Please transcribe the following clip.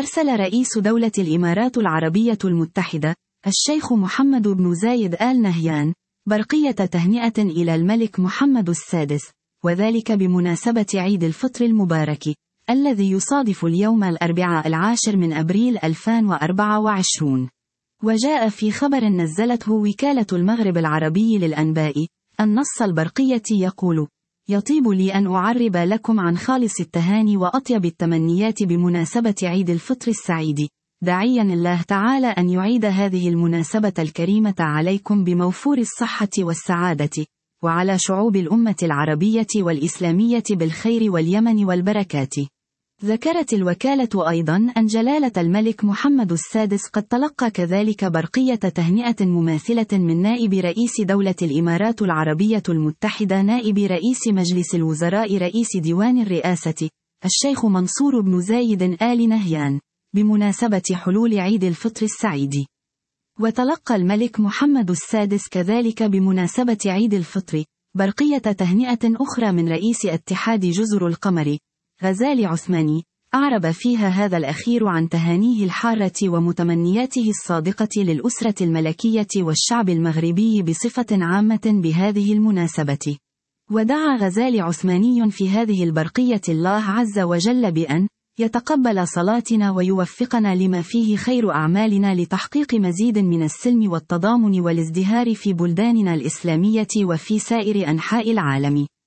أرسل رئيس دولة الإمارات العربية المتحدة الشيخ محمد بن زايد آل نهيان برقية تهنئة إلى الملك محمد السادس، وذلك بمناسبة عيد الفطر المبارك الذي يصادف اليوم الأربعاء 10 من أبريل 2024. وجاء في خبر نزلته وكالة المغرب العربي للأنباء أن نص البرقية يقول: يطيب لي أن أعرب لكم عن خالص التهاني وأطيب التمنيات بمناسبة عيد الفطر السعيد، داعيا الله تعالى أن يعيد هذه المناسبة الكريمة عليكم بموفور الصحة والسعادة، وعلى شعوب الأمة العربية والإسلامية بالخير واليمن والبركات. ذكرت الوكالة أيضا أن جلالة الملك محمد السادس قد تلقى كذلك برقية تهنئة مماثلة من نائب رئيس دولة الإمارات العربية المتحدة نائب رئيس مجلس الوزراء رئيس ديوان الرئاسة الشيخ منصور بن زايد آل نهيان بمناسبة حلول عيد الفطر السعيد. وتلقى الملك محمد السادس كذلك بمناسبة عيد الفطر برقية تهنئة أخرى من رئيس اتحاد جزر القمر غزالي عثماني، أعرب فيها هذا الأخير عن تهانيه الحارة ومتمنياته الصادقة للأسرة الملكية والشعب المغربي بصفة عامة بهذه المناسبة. ودعا غزالي عثماني في هذه البرقية الله عز وجل بأن يتقبل صلاتنا ويوفقنا لما فيه خير أعمالنا لتحقيق مزيد من السلم والتضامن والازدهار في بلداننا الإسلامية وفي سائر أنحاء العالم.